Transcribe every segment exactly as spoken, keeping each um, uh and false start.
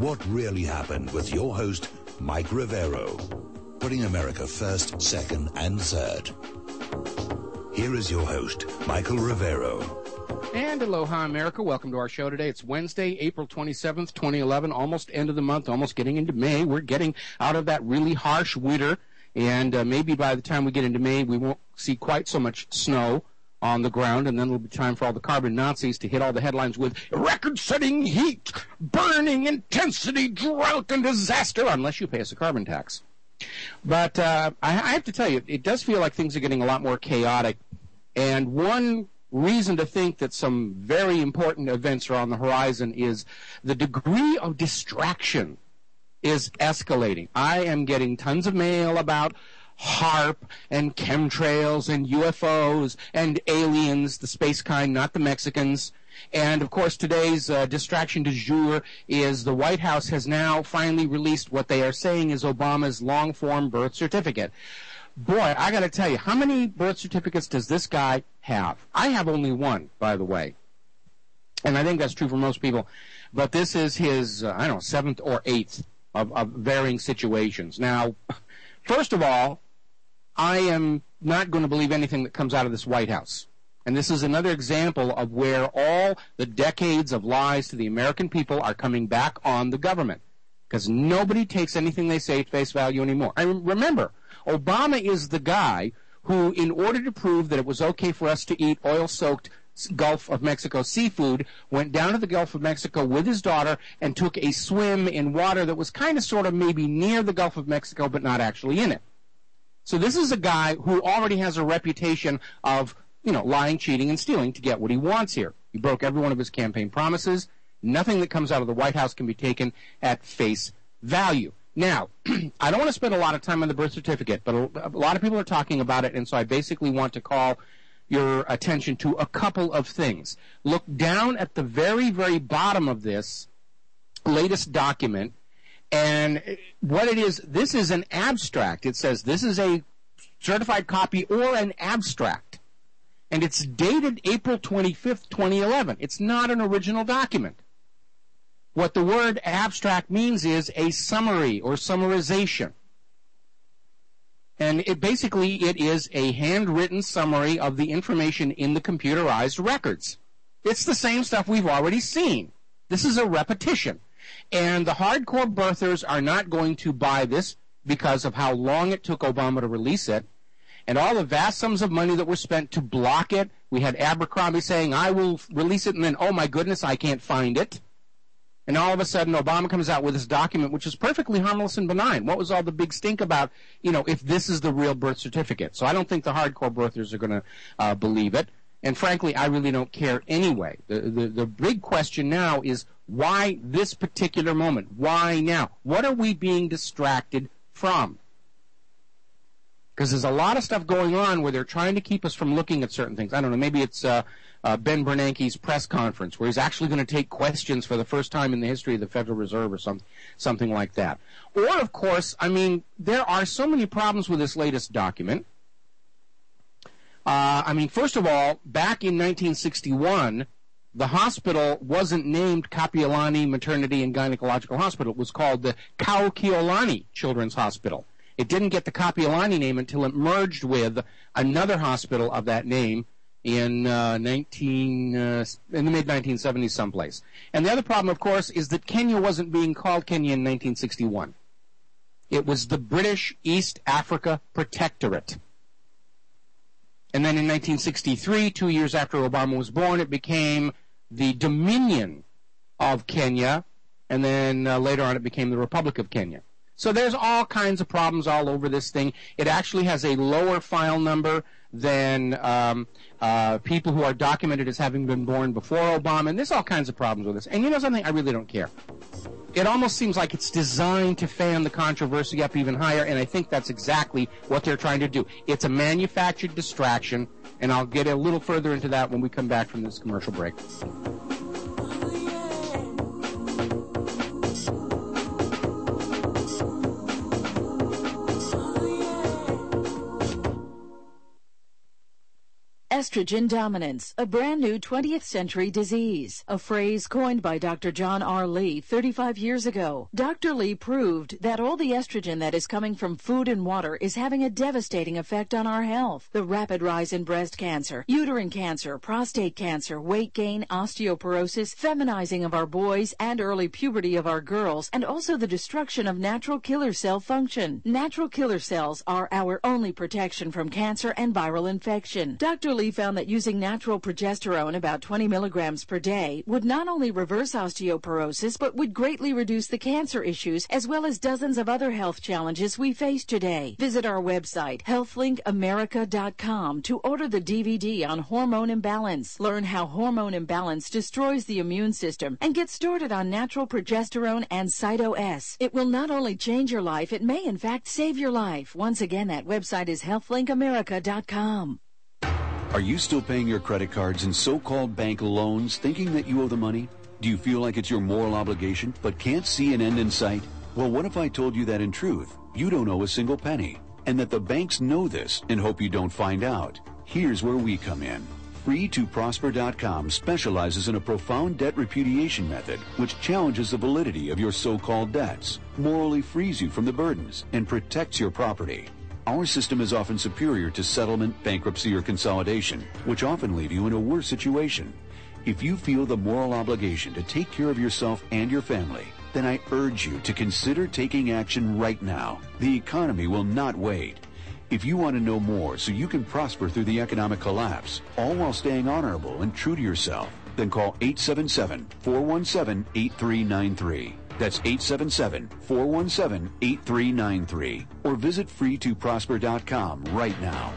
What really happened with your host, Mike Rivero. Putting America first, second, and third. Here is your host, Michael Rivero. And aloha, America. Welcome to our show today. It's Wednesday, April twenty-seventh, twenty eleven, almost end of the month, almost getting into May. We're getting out of that really harsh winter, and uh, maybe by the time we get into May, we won't see quite so much snow on the ground, and then it'll be time for all the carbon Nazis to hit all the headlines with record-setting heat, burning intensity, drought, and disaster, unless you pay us a carbon tax. But uh, I, I have to tell you, it does feel like things are getting a lot more chaotic, and one reason to think that some very important events are on the horizon is the degree of distraction is escalating. I am getting tons of mail about HAARP and chemtrails and U F Os and aliens, the space kind, not the Mexicans. And, of course, today's uh, distraction du jour is the White House has now finally released what they are saying is Obama's long-form birth certificate. Boy, I got to tell you, how many birth certificates does this guy have? I have only one, by the way. And I think that's true for most people. But this is his, uh, I don't know, seventh or eighth of, of varying situations. Now, first of all, I am not going to believe anything that comes out of this White House. And this is another example of where all the decades of lies to the American people are coming back on the government. Because nobody takes anything they say at face value anymore. I remember, Obama is the guy who, in order to prove that it was okay for us to eat oil-soaked Gulf of Mexico seafood, went down to the Gulf of Mexico with his daughter and took a swim in water that was kind of sort of maybe near the Gulf of Mexico but not actually in it. So this is a guy who already has a reputation of, you know, lying, cheating, and stealing to get what he wants here. He broke every one of his campaign promises. Nothing that comes out of the White House can be taken at face value. Now, I don't want to spend a lot of time on the birth certificate, but a, a lot of people are talking about it, and so I basically want to call your attention to a couple of things. Look down at the very, very bottom of this latest document, and what it is, this is an abstract. It says this is a certified copy or an abstract, and it's dated April twenty-fifth, twenty eleven. It's not an original document. What the word abstract means is a summary or summarization. And it basically, it is a handwritten summary of the information in the computerized records. It's the same stuff we've already seen. This is a repetition. And the hardcore birthers are not going to buy this because of how long it took Obama to release it, and all the vast sums of money that were spent to block it. We had Abercrombie saying, I will release it, and then, oh my goodness, I can't find it. And all of a sudden, Obama comes out with this document, which is perfectly harmless and benign. What was all the big stink about, you know, if this is the real birth certificate? So I don't think the hardcore birthers are going to uh, believe it. And frankly, I really don't care anyway. The, the, the big question now is, why this particular moment? Why now? What are we being distracted from? Because there's a lot of stuff going on where they're trying to keep us from looking at certain things. I don't know, maybe it's uh, uh, Ben Bernanke's press conference where he's actually going to take questions for the first time in the history of the Federal Reserve or some, something like that. Or, of course, I mean, there are so many problems with this latest document. Uh, I mean, first of all, back in nineteen sixty-one, the hospital wasn't named Kapiolani Maternity and Gynecological Hospital. It was called the Kaukeolani Children's Hospital. It didn't get the Kapiolani name until it merged with another hospital of that name in uh, nineteen uh, in the mid nineteen seventies someplace. And the other problem, of course, is that Kenya wasn't being called Kenya in nineteen sixty-one. It was the British East Africa Protectorate. And then in nineteen sixty-three, two years after Obama was born, it became the Dominion of Kenya, and then uh, later on it became the Republic of Kenya. So there's all kinds of problems all over this thing. It actually has a lower file number than um, uh, people who are documented as having been born before Obama, and there's all kinds of problems with this. And you know something? I really don't care. It almost seems like it's designed to fan the controversy up even higher, and I think that's exactly what they're trying to do. It's a manufactured distraction, and I'll get a little further into that when we come back from this commercial break. Estrogen dominance, a brand new twentieth century disease, a phrase coined by Doctor John R. Lee thirty-five years ago. Doctor Lee proved that all the estrogen that is coming from food and water is having a devastating effect on our health. The rapid rise in breast cancer, uterine cancer, prostate cancer, weight gain, osteoporosis, feminizing of our boys, and early puberty of our girls, and also the destruction of natural killer cell function. Natural killer cells are our only protection from cancer and viral infection. Doctor Lee found that using natural progesterone, about twenty milligrams per day, would not only reverse osteoporosis, but would greatly reduce the cancer issues as well as dozens of other health challenges we face today. Visit our website, health link america dot com, to order the D V D on hormone imbalance. Learn how hormone imbalance destroys the immune system and get started on natural progesterone and Cyto-S. It will not only change your life, it may in fact save your life. Once again, that website is health link america dot com. Are you still paying your credit cards and so-called bank loans thinking that you owe the money? Do you feel like it's your moral obligation but can't see an end in sight? Well, what if I told you that in truth, you don't owe a single penny, and that the banks know this and hope you don't find out? Here's where we come in. free to prosper dot com specializes in a profound debt repudiation method which challenges the validity of your so-called debts, morally frees you from the burdens, and protects your property. Our system is often superior to settlement, bankruptcy, or consolidation, which often leave you in a worse situation. If you feel the moral obligation to take care of yourself and your family, then I urge you to consider taking action right now. The economy will not wait. If you want to know more so you can prosper through the economic collapse, all while staying honorable and true to yourself, then call eight seven seven, four one seven, eight three nine three. That's eight seven seven, four one seven, eight three nine three. Or visit free to prosper dot com right now.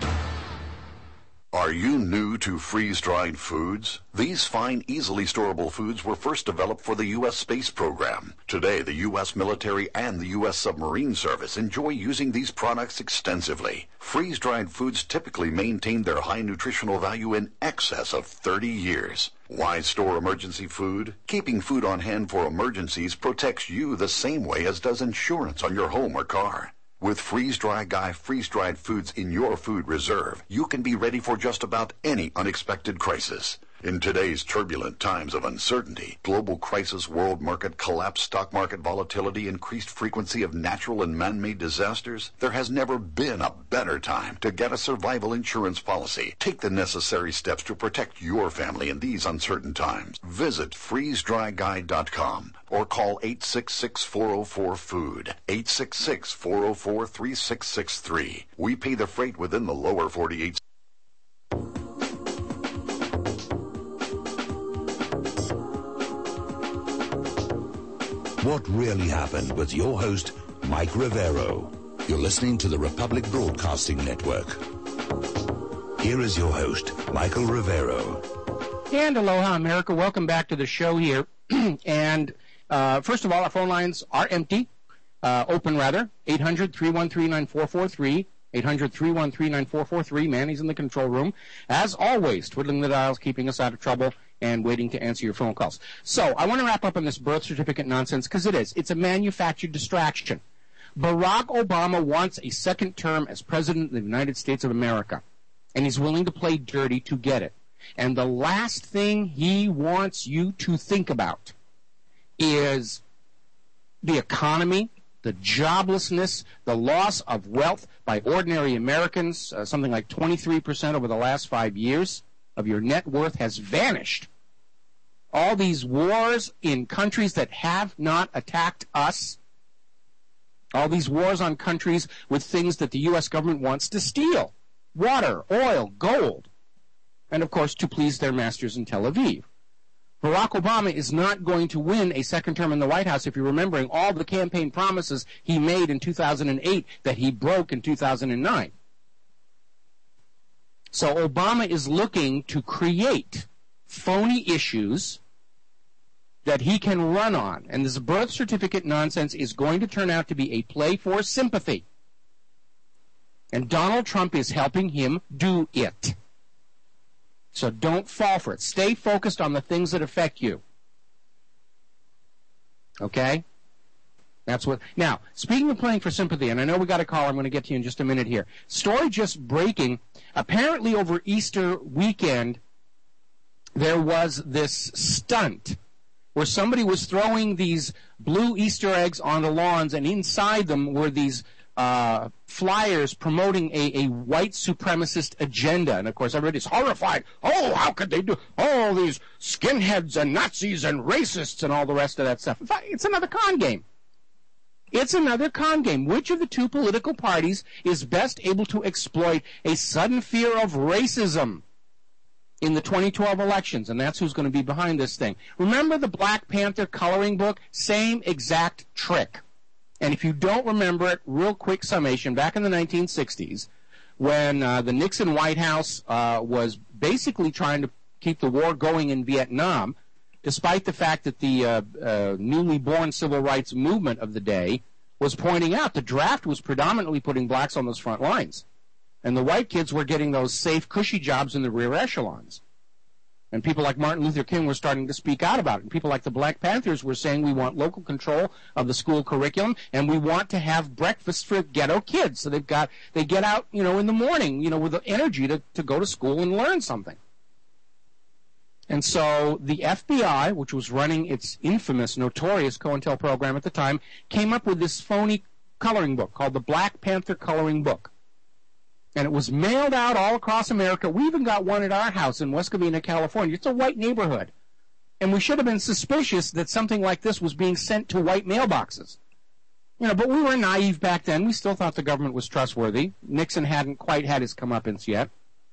Are you new to freeze-dried foods? These fine, easily storable foods were first developed for the U S space program. Today, the U S military and the U S submarine service enjoy using these products extensively. Freeze-dried foods typically maintain their high nutritional value in excess of thirty years. Why store emergency food? Keeping food on hand for emergencies protects you the same way as does insurance on your home or car. With Freeze-Dry Guy freeze-dried foods in your food reserve, you can be ready for just about any unexpected crisis. In today's turbulent times of uncertainty, global crisis, world market collapse, stock market volatility, increased frequency of natural and man-made disasters, there has never been a better time to get a survival insurance policy. Take the necessary steps to protect your family in these uncertain times. Visit freeze dry guy dot com or call eight six six, four oh four, food, eight six six, four oh four, three six six three. We pay the freight within the lower forty-eight. What really happened with your host, Mike Rivero. You're listening to the Republic Broadcasting Network. Here is your host, Michael Rivero. And aloha, America. Welcome back to the show here. and uh, first of all, our phone lines are empty, uh, open rather, eight hundred, three one three, nine four four three. eight hundred, three one three, nine four four three. Manny's in the control room. As always, twiddling the dials, keeping us out of trouble, and waiting to answer your phone calls. So I want to wrap up on this birth certificate nonsense because it is. It's a manufactured distraction. Barack Obama wants a second term as President of the United States of America, and he's willing to play dirty to get it. And the last thing he wants you to think about is the economy, the joblessness, the loss of wealth by ordinary Americans, uh, something like twenty-three percent over the last five years of your net worth has vanished. All these wars in countries that have not attacked us, all these wars on countries with things that the U S government wants to steal, water, oil, gold, and of course to please their masters in Tel Aviv. Barack Obama is not going to win a second term in the White House if you're remembering all the campaign promises he made in two thousand eight that he broke in two thousand nine. So Obama is looking to create phony issues that he can run on. And this birth certificate nonsense is going to turn out to be a play for sympathy. And Donald Trump is helping him do it. So don't fall for it. Stay focused on the things that affect you. Okay? That's what. Now, speaking of playing for sympathy, and I know we got a call. I'm going to get to you in just a minute here. Story just breaking. Apparently, over Easter weekend, there was this stunt where somebody was throwing these blue Easter eggs on the lawns, and inside them were these uh, flyers promoting a, a white supremacist agenda. And, of course, everybody's horrified. Oh, how could they do all these skinheads and Nazis and racists and all the rest of that stuff? In fact, it's another con game. It's another con game. Which of the two political parties is best able to exploit a sudden fear of racism in the twenty twelve elections? And that's who's going to be behind this thing. Remember the Black Panther coloring book? Same exact trick. And if you don't remember it, real quick summation, back in the nineteen sixties, when uh, the Nixon White House uh, was basically trying to keep the war going in Vietnam, despite the fact that the uh, uh, newly born civil rights movement of the day was pointing out the draft was predominantly putting blacks on those front lines. And the white kids were getting those safe, cushy jobs in the rear echelons. And people like Martin Luther King were starting to speak out about it. And people like the Black Panthers were saying we want local control of the school curriculum, and we want to have breakfast for ghetto kids. So they've got, they get out, you know, in the morning, you know, with the energy to, to go to school and learn something. And so the F B I, which was running its infamous, notorious COINTEL program at the time, came up with this phony coloring book called the Black Panther Coloring Book. And it was mailed out all across America. We even got one at our house in West Covina, California. It's a white neighborhood. And we should have been suspicious that something like this was being sent to white mailboxes. You know, but we were naive back then. We still thought the government was trustworthy. Nixon hadn't quite had his comeuppance yet.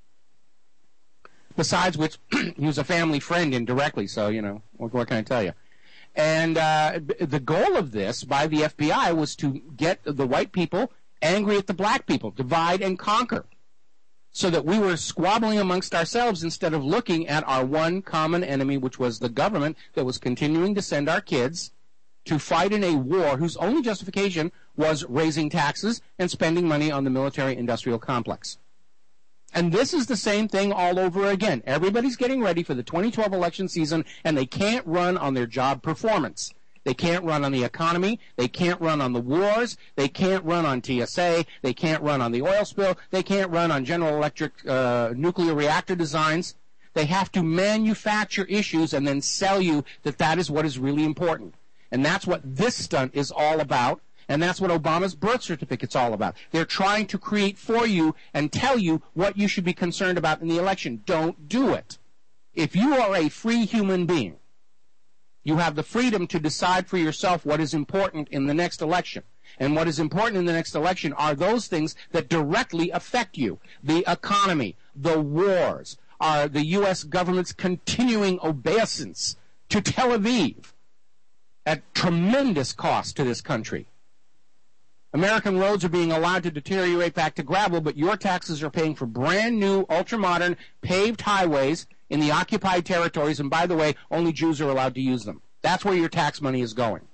Besides which, he was a family friend indirectly, so, you know, what, what can I tell you? And uh, the goal of this by the F B I was to get the white people angry at the black people, divide and conquer, so that we were squabbling amongst ourselves instead of looking at our one common enemy, which was the government that was continuing to send our kids to fight in a war whose only justification was raising taxes and spending money on the military-industrial complex. And this is the same thing all over again. Everybody's getting ready for the twenty twelve election season, and they can't run on their job performance. They can't run on the economy. They can't run on the wars. They can't run on T S A. They can't run on the oil spill. They can't run on General Electric uh, nuclear reactor designs. They have to manufacture issues and then sell you that that is what is really important. And that's what this stunt is all about. And that's what Obama's birth certificate's all about. They're trying to create for you and tell you what you should be concerned about in the election. Don't do it. If you are a free human being, you have the freedom to decide for yourself what is important in the next election. And what is important in the next election are those things that directly affect you. The economy, the wars, are the U S government's continuing obeisance to Tel Aviv at tremendous cost to this country. American roads are being allowed to deteriorate back to gravel, but your taxes are paying for brand new, ultra-modern, paved highways in the occupied territories, and by the way, only Jews are allowed to use them. That's where your tax money is going.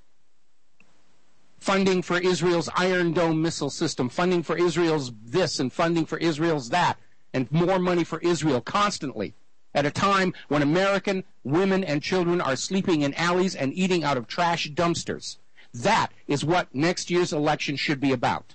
Funding for Israel's Iron Dome missile system, funding for Israel's this and funding for Israel's that, and more money for Israel constantly, at a time when American women and children are sleeping in alleys and eating out of trash dumpsters. That is what next year's election should be about.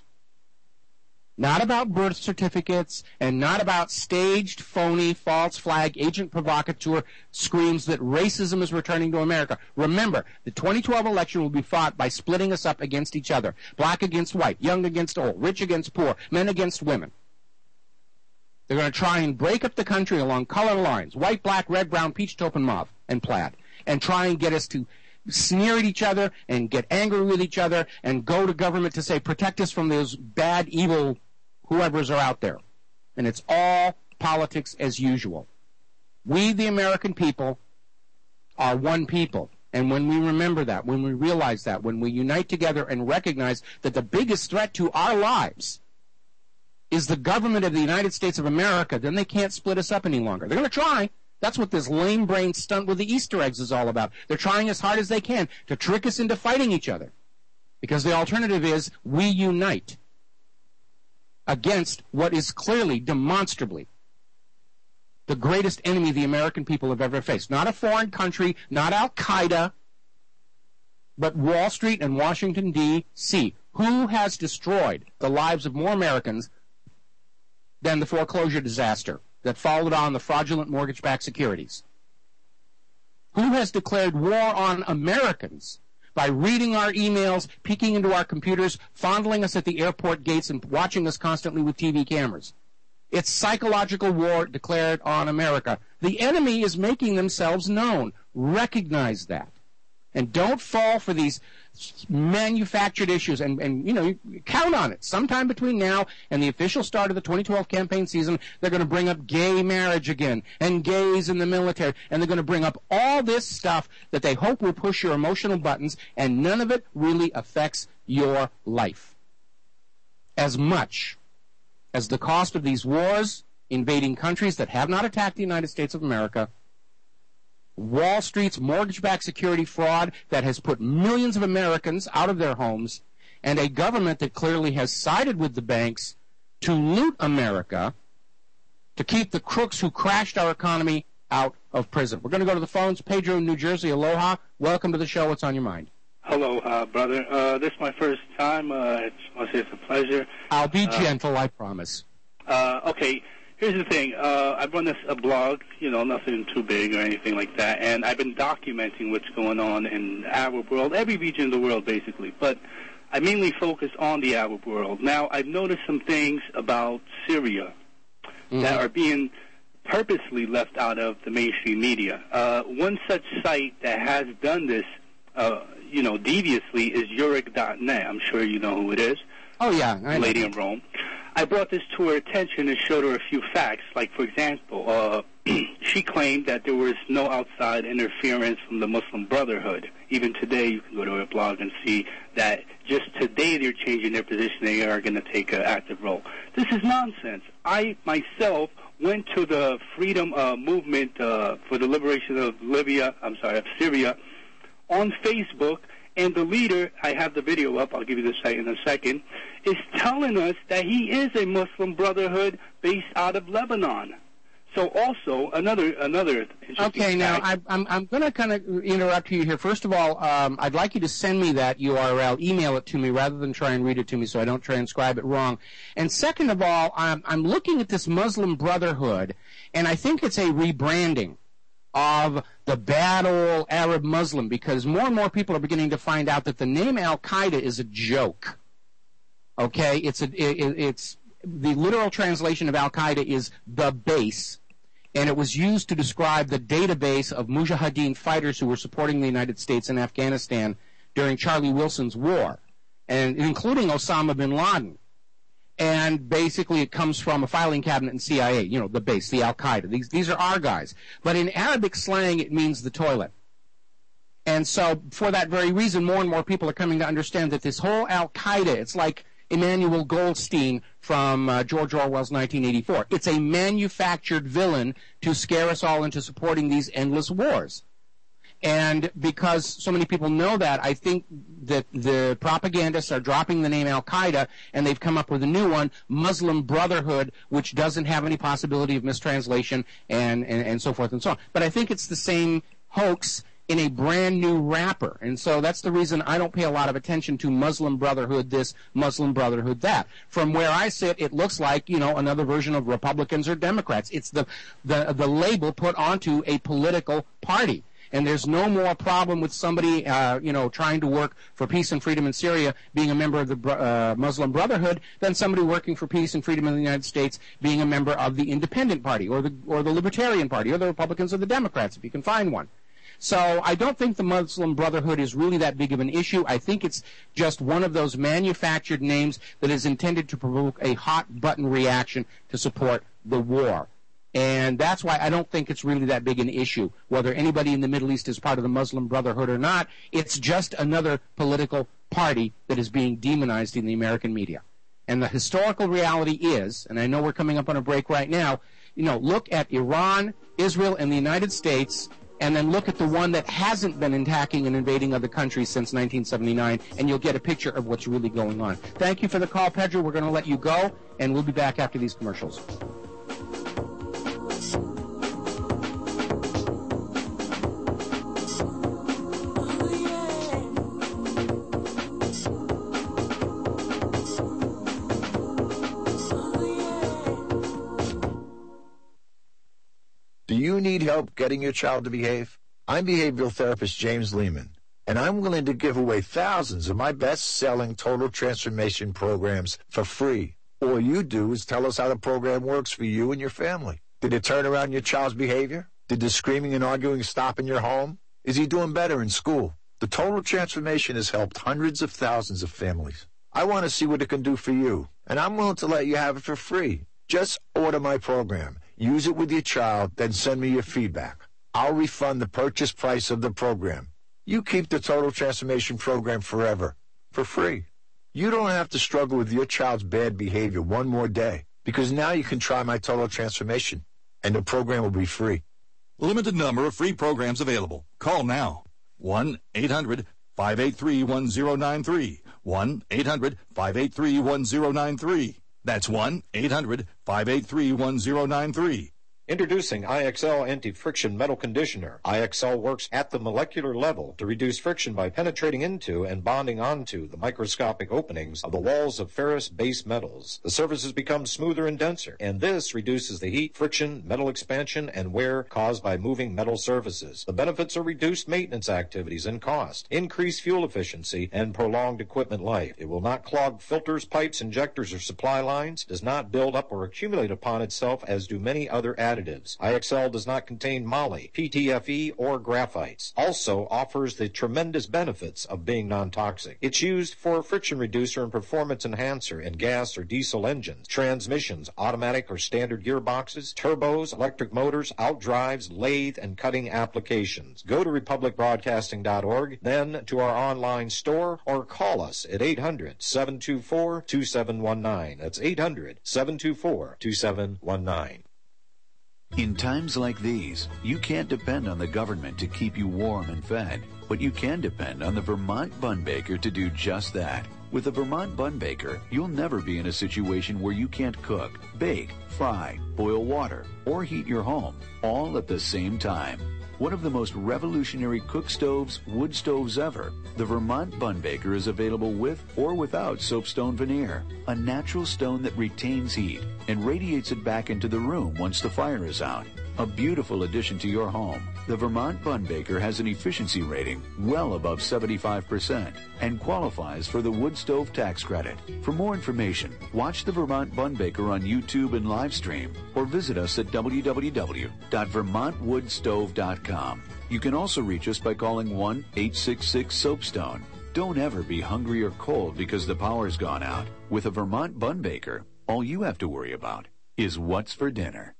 Not about birth certificates and not about staged, phony, false flag, agent provocateur screams that racism is returning to America. Remember, the twenty twelve election will be fought by splitting us up against each other. Black against white, young against old, rich against poor, men against women. They're going to try and break up the country along color lines, white, black, red, brown, peach, taupe, and mauve, and plaid, and try and get us to sneer at each other and get angry with each other and go to government to say, protect us from those bad, evil whoever's are out there. And it's all politics as usual. We, the American people, are one people. And when we remember that, when we realize that, when we unite together and recognize that the biggest threat to our lives is the government of the United States of America, then they can't split us up any longer. They're going to try. That's what this lame brain stunt with the Easter eggs is all about. They're trying as hard as they can to trick us into fighting each other. Because the alternative is we unite against what is clearly, demonstrably, the greatest enemy the American people have ever faced. Not a foreign country, not Al-Qaeda, but Wall Street and Washington, D C Who has destroyed the lives of more Americans than the foreclosure disaster that followed on the fraudulent mortgage-backed securities? Who has declared war on Americans by reading our emails, peeking into our computers, fondling us at the airport gates, and watching us constantly with T V cameras? It's psychological war declared on America. The enemy is making themselves known. Recognize that. And don't fall for these manufactured issues. And, and, you know, count on it. Sometime between now and the official start of the twenty twelve campaign season, they're going to bring up gay marriage again and gays in the military. And they're going to bring up all this stuff that they hope will push your emotional buttons, and none of it really affects your life as much as the cost of these wars invading countries that have not attacked the United States of America, Wall Street's mortgage-backed security fraud that has put millions of Americans out of their homes, and a government that clearly has sided with the banks to loot America, to keep the crooks who crashed our economy out of prison. We're going to go to the phones. Pedro in New Jersey, aloha. Welcome to the show. What's on your mind? Hello, uh, brother. Uh, this is my first time. Uh, it's, I'll say it's a pleasure. I'll be uh, gentle, I promise. Uh, okay, here's the thing. Uh, I run this a blog, you know, nothing too big or anything like that, and I've been documenting what's going on in the Arab world, every region of the world, basically. But I mainly focus on the Arab world. Now, I've noticed some things about Syria mm-hmm. that are being purposely left out of the mainstream media. Uh, one such site that has done this Uh, you know, deviously is Yurik dot net. I'm sure you know who it is. Oh, yeah. I Lady know. in Rome. I brought this to her attention and showed her a few facts. Like, for example, uh, she claimed that there was no outside interference from the Muslim Brotherhood. Even today, you can go to her blog and see that just today they're changing their position. They are going to take an active role. This is nonsense. I, myself, went to the freedom uh, movement uh, for the liberation of Libya, I'm sorry, of Syria, on Facebook, and the leader, I have the video up, I'll give you the site in a second, is telling us that he is a Muslim Brotherhood based out of Lebanon. So also, another another Okay, now, I, I'm, I'm going to kind of interrupt you here. First of all, um, I'd like you to send me that U R L, email it to me, rather than try and read it to me so I don't transcribe it wrong. And second of all, I'm, I'm looking at this Muslim Brotherhood, and I think it's a rebranding of the bad old Arab Muslim, because more and more people are beginning to find out that the name Al-Qaeda is a joke. Okay? It's a, it, it's the literal translation of Al-Qaeda is the base, and it was used to describe the database of Mujahideen fighters who were supporting the United States in Afghanistan during Charlie Wilson's war, and including Osama bin Laden. And basically it comes from a filing cabinet in C I A, you know, the base, the Al-Qaeda. These, these are our guys. But in Arabic slang, it means the toilet. And so for that very reason, more and more people are coming to understand that this whole Al-Qaeda, it's like Emmanuel Goldstein from uh, George Orwell's nineteen eighty-four. It's a manufactured villain to scare us all into supporting these endless wars. And because so many people know that, I think that the propagandists are dropping the name Al-Qaeda, and they've come up with a new one, Muslim Brotherhood, which doesn't have any possibility of mistranslation and, and, and so forth and so on. But I think it's the same hoax in a brand new wrapper. And so that's the reason I don't pay a lot of attention to Muslim Brotherhood this, Muslim Brotherhood that. From where I sit, it looks like, you know, another version of Republicans or Democrats. It's the, the, the label put onto a political party. And there's no more problem with somebody, uh, you know, trying to work for peace and freedom in Syria being a member of the uh, Muslim Brotherhood than somebody working for peace and freedom in the United States being a member of the Independent Party or the or the Libertarian Party or the Republicans or the Democrats, if you can find one. So I don't think the Muslim Brotherhood is really that big of an issue. I think it's just one of those manufactured names that is intended to provoke a hot-button reaction to support the war. And that's why I don't think it's really that big an issue, whether anybody in the Middle East is part of the Muslim Brotherhood or not. It's just another political party that is being demonized in the American media. And the historical reality is, and I know we're coming up on a break right now, you know, look at Iran, Israel, and the United States, and then look at the one that hasn't been attacking and invading other countries since nineteen seventy-nine, and you'll get a picture of what's really going on. Thank you for the call, Pedro. We're going to let you go, and we'll be back after these commercials. need help getting your child to behave? I'm behavioral therapist James Lehman, and I'm willing to give away thousands of my best-selling Total Transformation programs for free. All you do is tell us how the program works for you and your family. Did it turn around your child's behavior? Did the screaming and arguing stop in your home? Is he doing better in school? The Total Transformation has helped hundreds of thousands of families. I want to see what it can do for you, and I'm willing to let you have it for free. Just order my program, use it with your child, then send me your feedback. I'll refund the purchase price of the program. You keep the Total Transformation program forever, for free. You don't have to struggle with your child's bad behavior one more day, because now you can try my Total Transformation, and the program will be free. Limited number of free programs available. Call now. one eight hundred five eight three one zero nine three. one eight hundred five eight three one zero nine three. That's one eight hundred five eight three one zero nine three. Introducing I X L Anti-Friction Metal Conditioner. I X L works at the molecular level to reduce friction by penetrating into and bonding onto the microscopic openings of the walls of ferrous-based metals. The surfaces become smoother and denser, and this reduces the heat, friction, metal expansion, and wear caused by moving metal surfaces. The benefits are reduced maintenance activities and cost, increased fuel efficiency, and prolonged equipment life. It will not clog filters, pipes, injectors, or supply lines, does not build up or accumulate upon itself as do many other additives. Additives. I X L does not contain moly, P T F E, or graphites. Also offers the tremendous benefits of being non-toxic. It's used for friction reducer and performance enhancer in gas or diesel engines, transmissions, automatic or standard gearboxes, turbos, electric motors, outdrives, lathe, and cutting applications. Go to republic broadcasting dot org, then to our online store, or call us at eight hundred seven two four two seven one nine. That's eight hundred seven two four two seven one nine. In times like these, you can't depend on the government to keep you warm and fed, but you can depend on the Vermont Bun Baker to do just that. With the Vermont Bun Baker, you'll never be in a situation where you can't cook, bake, fry, boil water, or heat your home, all at the same time. One of the most revolutionary cook stoves, wood stoves ever, the Vermont Bun Baker is available with or without soapstone veneer, a natural stone that retains heat and radiates it back into the room once the fire is out. A beautiful addition to your home, the Vermont Bun Baker has an efficiency rating well above seventy-five percent and qualifies for the wood stove tax credit. For more information, watch the Vermont Bun Baker on YouTube and live stream, or visit us at w w w dot vermont wood stove dot com. You can also reach us by calling one eight six six soapstone. Don't ever be hungry or cold because the power's gone out. With a Vermont Bun Baker, all you have to worry about is what's for dinner.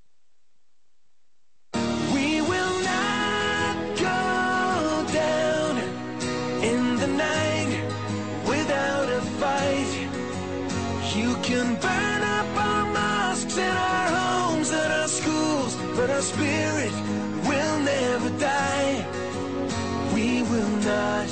We will not go down in the night without a fight. You can burn up our mosques and our homes and our schools, but our spirit will never die. We will not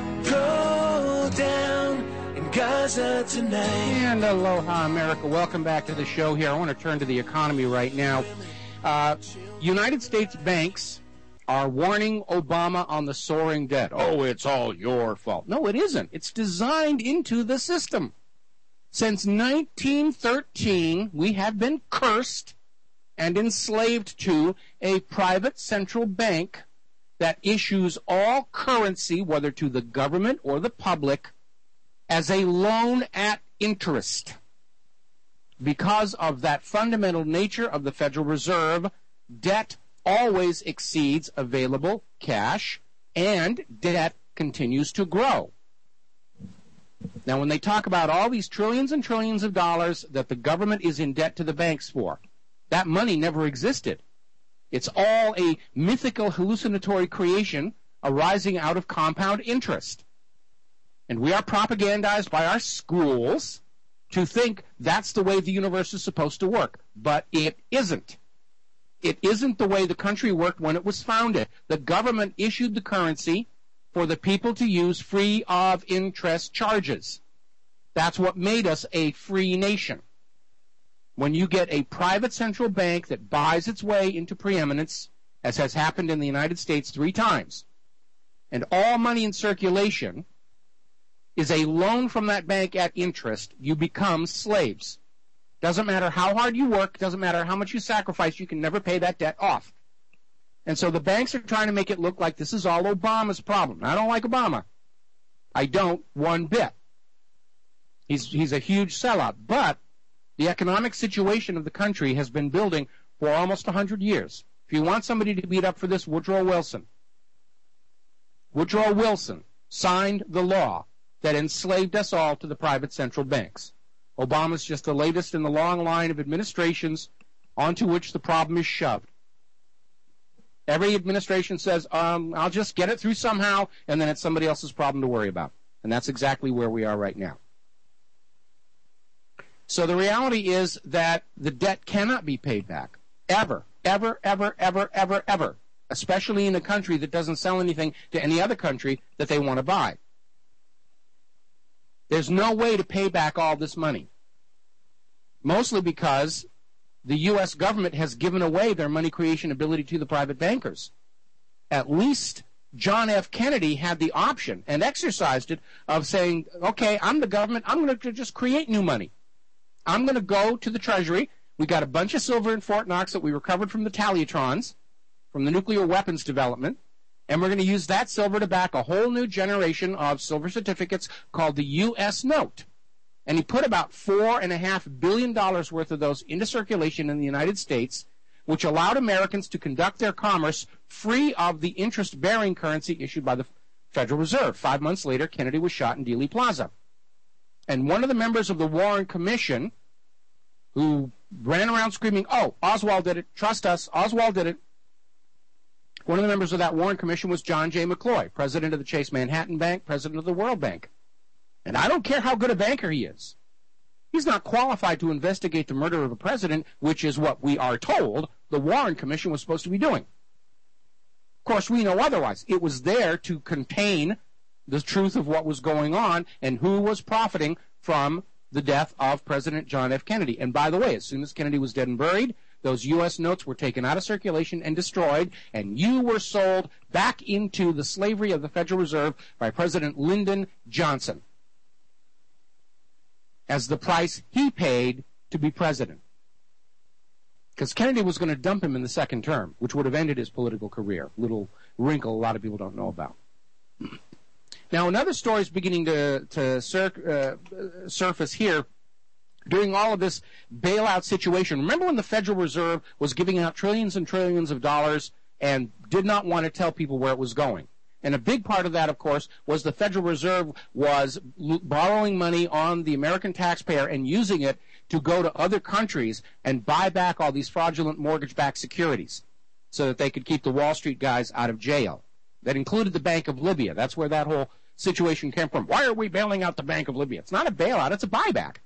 go down in Gaza tonight. And aloha, America. Welcome back to the show here. I want to turn to the economy right now. Uh, United States banks are warning Obama on the soaring debt. Oh, it's all your fault. No, it isn't. It's designed into the system. Since nineteen thirteen, we have been cursed and enslaved to a private central bank that issues all currency, whether to the government or the public, as a loan at interest. Because of that fundamental nature of the Federal Reserve, debt always exceeds available cash, and debt continues to grow. Now, when they talk about all these trillions and trillions of dollars that the government is in debt to the banks for, that money never existed. It's all a mythical, hallucinatory creation arising out of compound interest. And we are propagandized by our schools to think that's the way the universe is supposed to work. But it isn't. It isn't the way the country worked when it was founded. The government issued the currency for the people to use free of interest charges. That's what made us a free nation. When you get a private central bank that buys its way into preeminence, as has happened in the United States three times, and all money in circulation is a loan from that bank at interest, you become slaves. Doesn't matter how hard you work, doesn't matter how much you sacrifice, you can never pay that debt off. And so the banks are trying to make it look like this is all Obama's problem. I don't like Obama. I don't one bit. He's, he's a huge sellout. But the economic situation of the country has been building for almost one hundred years. If you want somebody to beat up for this, Woodrow Wilson. Woodrow Wilson signed the law that enslaved us all to the private central banks. Obama's just the latest in the long line of administrations onto which the problem is shoved. Every administration says, um, I'll just get it through somehow, and then it's somebody else's problem to worry about. And that's exactly where we are right now. So the reality is that the debt cannot be paid back. Ever, ever, ever, ever, ever, ever. Especially in a country that doesn't sell anything to any other country that they want to buy. There's no way to pay back all this money. Mostly because the U S government has given away their money creation ability to the private bankers. At least John F. Kennedy had the option and exercised it of saying, okay, I'm the government, I'm going to just create new money. I'm going to go to the Treasury. We got a bunch of silver in Fort Knox that we recovered from the Talutrons, from the nuclear weapons development, and we're going to use that silver to back a whole new generation of silver certificates called the U S note. And he put about four and a half billion dollars worth of those into circulation in the United States, which allowed Americans to conduct their commerce free of the interest-bearing currency issued by the Federal Reserve. Five months later, Kennedy was shot in Dealey Plaza. And one of the members of the Warren Commission, who ran around screaming, oh, Oswald did it, trust us, Oswald did it. One of the members of that Warren Commission was John J. McCloy, president of the Chase Manhattan Bank, president of the World Bank. And I don't care how good a banker he is. He's not qualified to investigate the murder of a president, which is what we are told the Warren Commission was supposed to be doing. Of course, we know otherwise. It was there to contain the truth of what was going on and who was profiting from the death of President John F. Kennedy. And by the way, as soon as Kennedy was dead and buried, those U S notes were taken out of circulation and destroyed, and you were sold back into the slavery of the Federal Reserve by President Lyndon Johnson as the price he paid to be president. Because Kennedy was going to dump him in the second term, which would have ended his political career. Little wrinkle a lot of people don't know about. Now, another story is beginning to, to sur- uh, surface here during all of this bailout situation. Remember when the Federal Reserve was giving out trillions and trillions of dollars and did not want to tell people where it was going? And a big part of that, of course, was the Federal Reserve was l- borrowing money on the American taxpayer and using it to go to other countries and buy back all these fraudulent mortgage-backed securities so that they could keep the Wall Street guys out of jail. That included the Bank of Libya. That's where that whole situation came from. Why are we bailing out the Bank of Libya? It's not a bailout, it's a buyback.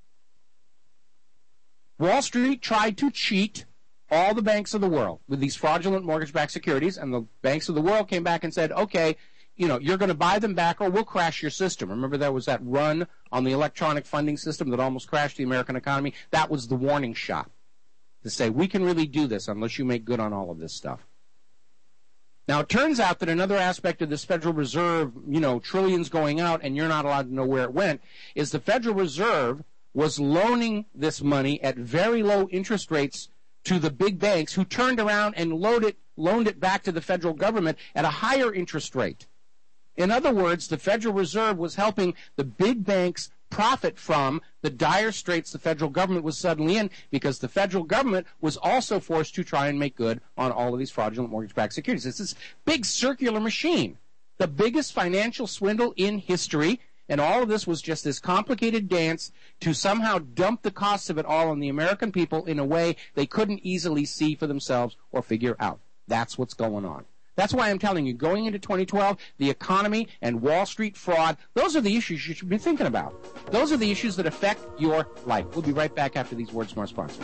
Wall Street tried to cheat all the banks of the world with these fraudulent mortgage-backed securities, and the banks of the world came back and said, okay, you know, you're going to buy them back or we'll crash your system. Remember there was that run on the electronic funding system that almost crashed the American economy? That was the warning shot to say, we can really do this unless you make good on all of this stuff. Now, it turns out that another aspect of this Federal Reserve, you know, trillions going out and you're not allowed to know where it went, is the Federal Reserve was loaning this money at very low interest rates to the big banks, who turned around and loaned it, loaned it back to the federal government at a higher interest rate. In other words, the Federal Reserve was helping the big banks profit from the dire straits the federal government was suddenly in, because the federal government was also forced to try and make good on all of these fraudulent mortgage-backed securities. It's this big circular machine, the biggest financial swindle in history. And all of this was just this complicated dance to somehow dump the costs of it all on the American people in a way they couldn't easily see for themselves or figure out. That's what's going on. That's why I'm telling you, going into twenty twelve, the economy and Wall Street fraud, those are the issues you should be thinking about. Those are the issues that affect your life. We'll be right back after these words from our sponsors.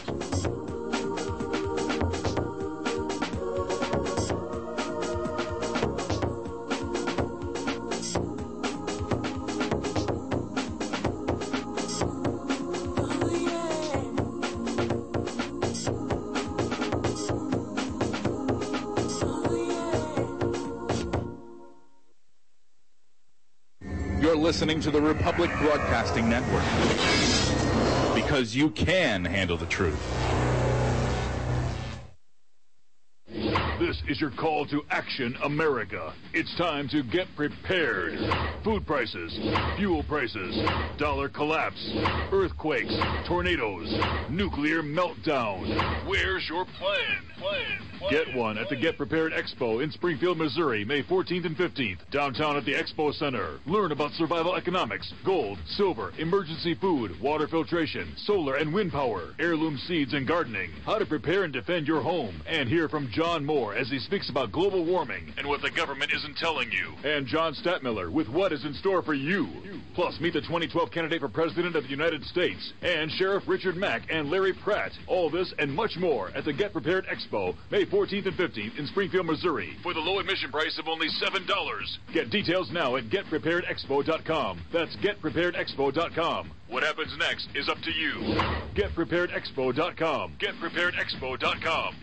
Listening to the Republic Broadcasting Network, because you can handle the truth. This is your call to action, America. It's time to get prepared. Food prices, fuel prices, dollar collapse, earthquakes, tornadoes, nuclear meltdown. Where's your plan? Plan. Get one at the Get Prepared Expo in Springfield, Missouri, May fourteenth and fifteenth, downtown at the Expo Center. Learn about survival economics, gold, silver, emergency food, water filtration, solar and wind power, heirloom seeds and gardening, how to prepare and defend your home, and hear from John Moore as he speaks about global warming and what the government isn't telling you, and John Statmiller with what is in store for you. Plus, meet the twenty twelve candidate for President of the United States, and Sheriff Richard Mack and Larry Pratt. All this and much more at the Get Prepared Expo, May fourteenth and fifteenth in Springfield, Missouri, for the low admission price of only seven dollars. Get details now at get prepared expo dot com. That's get prepared expo dot com. What happens next is up to you. get prepared expo dot com. get prepared expo dot com.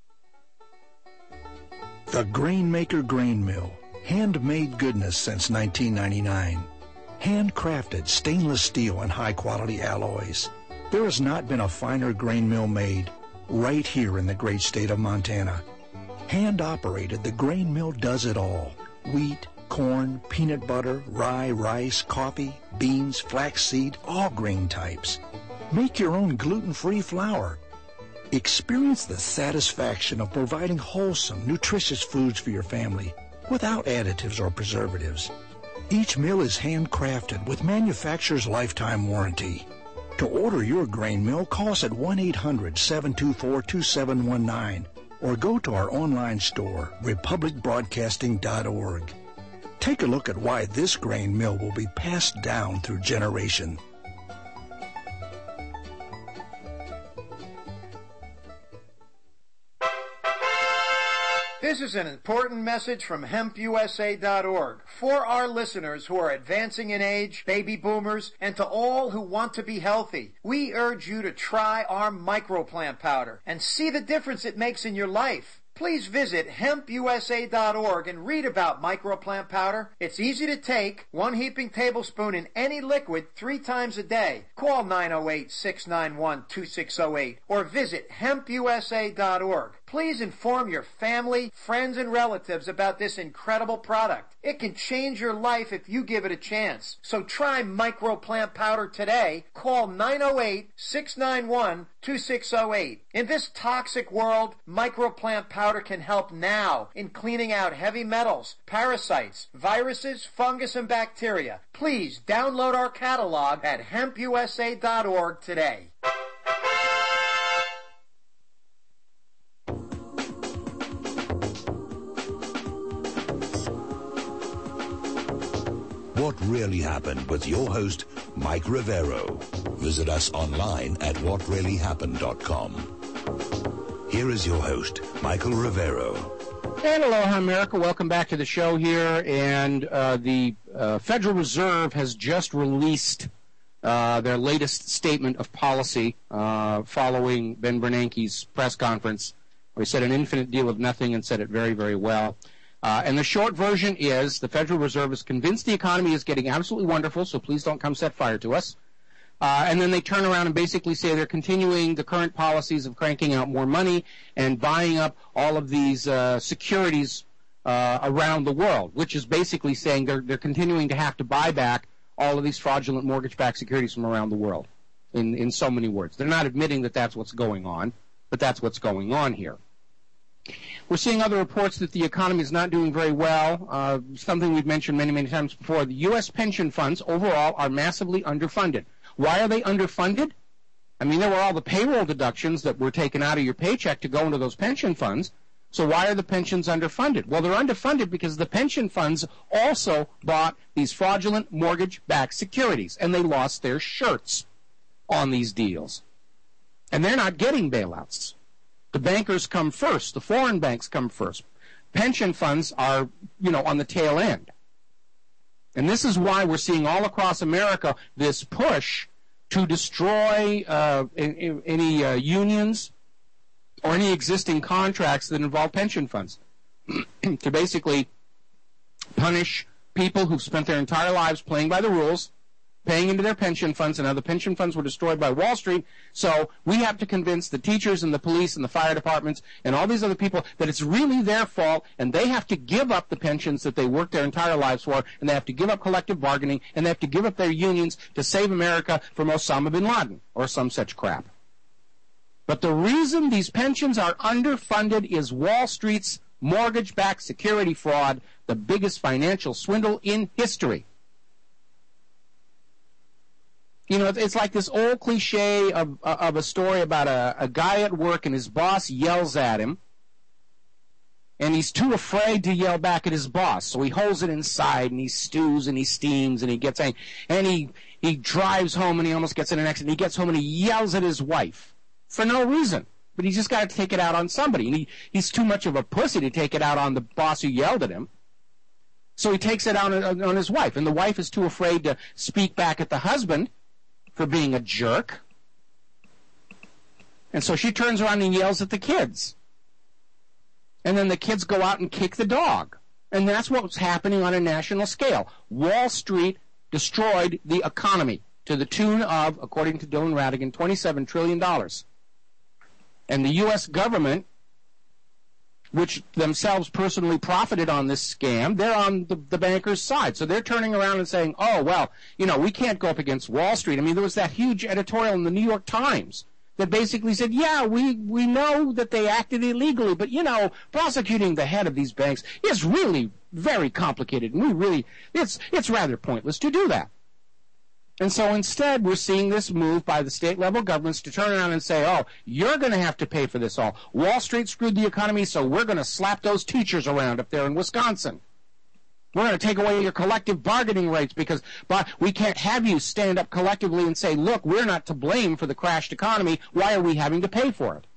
The Grainmaker Grain Mill. Handmade goodness since nineteen ninety-nine. Handcrafted stainless steel and high-quality alloys. There has not been a finer grain mill made right here in the great state of Montana. Hand-operated, the grain mill does it all. Wheat, corn, peanut butter, rye, rice, coffee, beans, flaxseed, all grain types. Make your own gluten-free flour. Experience the satisfaction of providing wholesome, nutritious foods for your family without additives or preservatives. Each mill is handcrafted with manufacturer's lifetime warranty. To order your grain mill, call us at one eight hundred, seven two four, two seven one nine or go to our online store, republic broadcasting dot org. Take a look at why this grain mill will be passed down through generation. This is an important message from hemp U S A dot org for our listeners who are advancing in age, baby boomers, and to all who want to be healthy. We urge you to try our microplant powder and see the difference it makes in your life. Please visit hemp U S A dot org and read about microplant powder. It's easy to take, one heaping tablespoon in any liquid three times a day. Call nine oh eight, six nine one, two six oh eight or visit hemp U S A dot org. Please inform your family, friends, and relatives about this incredible product. It can change your life if you give it a chance. So try microplant powder today. Call nine oh eight, six nine one, two six oh eight. In this toxic world, microplant powder can help now in cleaning out heavy metals, parasites, viruses, fungus, and bacteria. Please download our catalog at hemp U S A dot org today. What Really Happened with your host, Mike Rivero. Visit us online at what really happened dot com. Here is your host, Michael Rivero. And aloha, America. Welcome back to the show here. And uh, the uh, Federal Reserve has just released uh, their latest statement of policy uh, following Ben Bernanke's press conference, where he said an infinite deal of nothing and said it very, very well. Uh, and the short version is the Federal Reserve is convinced the economy is getting absolutely wonderful, so please don't come set fire to us. Uh, and then they turn around and basically say they're continuing the current policies of cranking out more money and buying up all of these uh, securities uh, around the world, which is basically saying they're, they're continuing to have to buy back all of these fraudulent mortgage-backed securities from around the world, in, in so many words. They're not admitting that that's what's going on, but that's what's going on here. We're seeing other reports that the economy is not doing very well, uh, something we've mentioned many, many times before. The U S pension funds overall are massively underfunded. Why are they underfunded? I mean, there were all the payroll deductions that were taken out of your paycheck to go into those pension funds. So why are the pensions underfunded? Well, they're underfunded because the pension funds also bought these fraudulent mortgage-backed securities, and they lost their shirts on these deals. And they're not getting bailouts. The bankers come first. The foreign banks come first. Pension funds are, you know, on the tail end. And this is why we're seeing all across America this push to destroy uh, any uh, unions or any existing contracts that involve pension funds, to basically punish people who've spent their entire lives playing by the rules paying into their pension funds, and now the pension funds were destroyed by Wall Street. So we have to convince the teachers and the police and the fire departments and all these other people that it's really their fault, and they have to give up the pensions that they worked their entire lives for, and they have to give up collective bargaining, and they have to give up their unions to save America from Osama bin Laden or some such crap. But the reason these pensions are underfunded is Wall Street's mortgage-backed security fraud, the biggest financial swindle in history. You know, it's like this old cliche of of a story about a, a guy at work and his boss yells at him, and he's too afraid to yell back at his boss, so he holds it inside, and he stews and he steams and he gets angry, and he he drives home and he almost gets in an accident. He gets home and he yells at his wife for no reason, but he's just got to take it out on somebody, and he he's too much of a pussy to take it out on the boss who yelled at him. So he takes it out on, on his wife, and the wife is too afraid to speak back at the husband for being a jerk. And so she turns around and yells at the kids. And then the kids go out and kick the dog. And that's what's happening on a national scale. Wall Street destroyed the economy to the tune of, according to Dylan Ratigan, twenty-seven trillion dollars. And the U S government, which themselves personally profited on this scam, they're on the, the bankers' side. So they're turning around and saying, oh, well, you know, we can't go up against Wall Street. I mean, there was that huge editorial in the New York Times that basically said, yeah, we, we know that they acted illegally, but, you know, prosecuting the head of these banks is really very complicated, and we really, it's, it's rather pointless to do that. And so instead, we're seeing this move by the state-level governments to turn around and say, oh, you're going to have to pay for this all. Wall Street screwed the economy, so we're going to slap those teachers around up there in Wisconsin. We're going to take away your collective bargaining rights because but we can't have you stand up collectively and say, look, we're not to blame for the crashed economy. Why are we having to pay for it?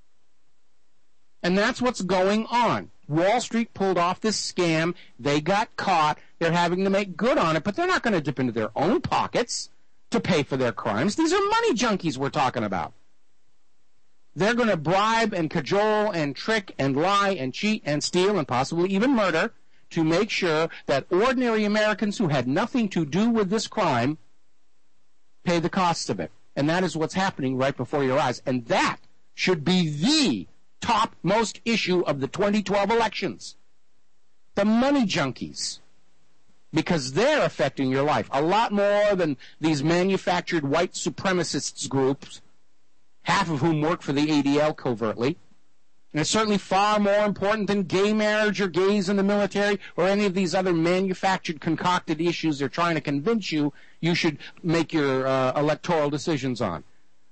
And that's what's going on. Wall Street pulled off this scam. They got caught. They're having to make good on it, but they're not going to dip into their own pockets to pay for their crimes. These are money junkies we're talking about. They're going to bribe and cajole and trick and lie and cheat and steal and possibly even murder to make sure that ordinary Americans who had nothing to do with this crime pay the costs of it. And that is what's happening right before your eyes. And that should be the topmost issue of the twenty twelve elections. The money junkies. Because they're affecting your life a lot more than these manufactured white supremacists groups, half of whom work for the A D L covertly. And it's certainly far more important than gay marriage or gays in the military or any of these other manufactured, concocted issues they're trying to convince you you should make your uh, electoral decisions on.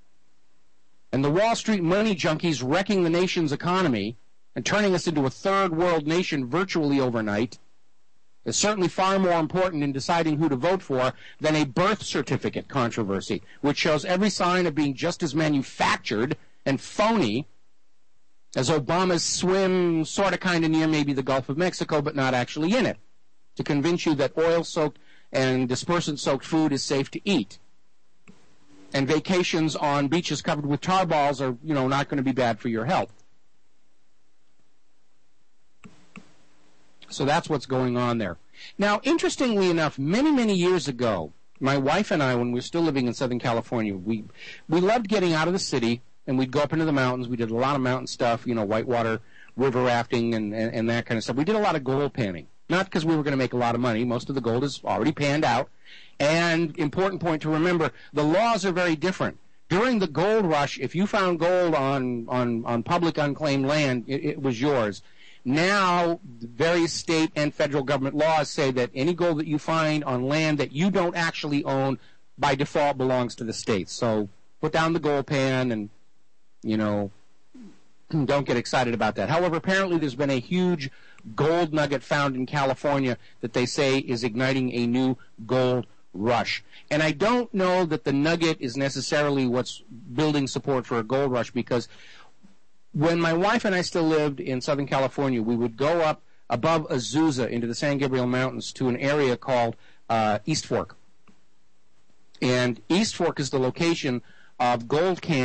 And the Wall Street money junkies wrecking the nation's economy and turning us into a third world nation virtually overnight is certainly far more important in deciding who to vote for than a birth certificate controversy, which shows every sign of being just as manufactured and phony as Obama's swim sort of kind of near maybe the Gulf of Mexico, but not actually in it, to convince you that oil-soaked and dispersant-soaked food is safe to eat. And vacations on beaches covered with tar balls are, you know, not going to be bad for your health. So that's what's going on there. Now, interestingly enough, many, many years ago, my wife and I, when we were still living in Southern California, we we loved getting out of the city, and we'd go up into the mountains. We did a lot of mountain stuff, you know, whitewater river rafting and, and, and that kind of stuff. We did a lot of gold panning, not because we were going to make a lot of money. Most of the gold is already panned out. And important point to remember, the laws are very different. During the gold rush, if you found gold on, on, on public unclaimed land, it, it was yours. Now, various state and federal government laws say that any gold that you find on land that you don't actually own, by default belongs to the state. So put down the gold pan and, you know, don't get excited about that. However, apparently there's been a huge gold nugget found in California that they say is igniting a new gold rush. And I don't know that the nugget is necessarily what's building support for a gold rush, because when my wife and I still lived in Southern California, we would go up above Azusa into the San Gabriel Mountains to an area called uh, East Fork. And East Fork is the location of gold camps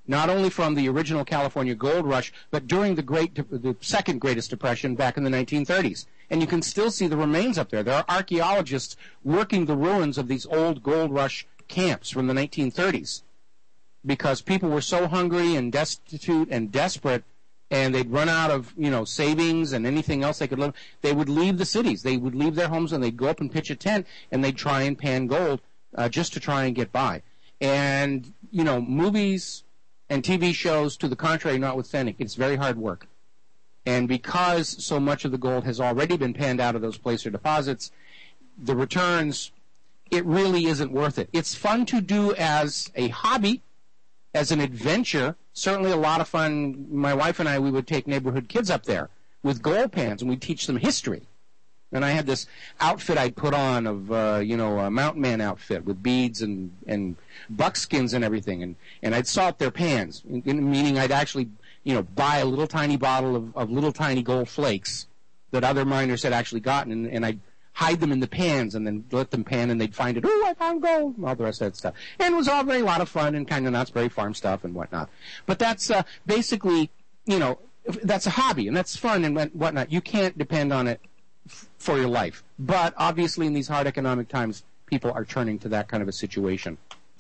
not only from the original California gold rush, but during the great, the second greatest depression back in the nineteen thirties. And you can still see the remains up there. There are archaeologists working the ruins of these old gold rush camps from the nineteen thirties because people were so hungry and destitute and desperate, and they'd run out of, you know, savings and anything else they could live. They would leave the cities. They would leave their homes, and they'd go up and pitch a tent, and they'd try and pan gold uh, just to try and get by. And, you know, movies and T V shows, to the contrary notwithstanding, it's very hard work. And because so much of the gold has already been panned out of those placer deposits, the returns, it really isn't worth it. It's fun to do as a hobby, as an adventure. Certainly a lot of fun. My wife and I, we would take neighborhood kids up there with gold pans, and we'd teach them history. And I had this outfit I'd put on of, uh, you know, a mountain man outfit with beads and, and buckskins and everything. And, and I'd salt their pans, meaning I'd actually, you know, buy a little tiny bottle of, of little tiny gold flakes that other miners had actually gotten, and, and I'd hide them in the pans and then let them pan, and they'd find it. Oh, I found gold, and all the rest of that stuff. And it was all very a lot of fun and kind of Knott's Berry Farm stuff and whatnot. But that's uh, basically, you know, that's a hobby, and that's fun and whatnot. You can't depend on it f- for your life. But obviously in these hard economic times, people are turning to that kind of a situation.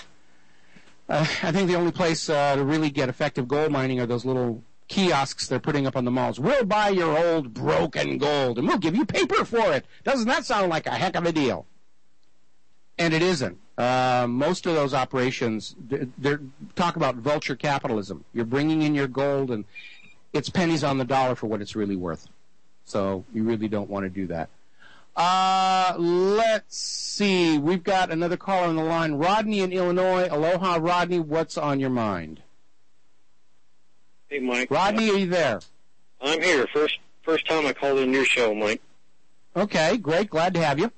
Uh, I think the only place uh, to really get effective gold mining are those little kiosks they're putting up on the malls. We'll buy your old broken gold, and we'll give you paper for it. Doesn't that sound like a heck of a deal? And it isn't. Uh, most of those operations, they're, they're talk about vulture capitalism. You're bringing in your gold, and it's pennies on the dollar for what it's really worth. So you really don't want to do that. Uh, let's see. We've got another caller on the line. Rodney in Illinois. Aloha, Rodney. What's on your mind? Hey, Mike. Rodney, are you there? I'm here. First first time I called in your show, Mike. Okay, great. Glad to have you.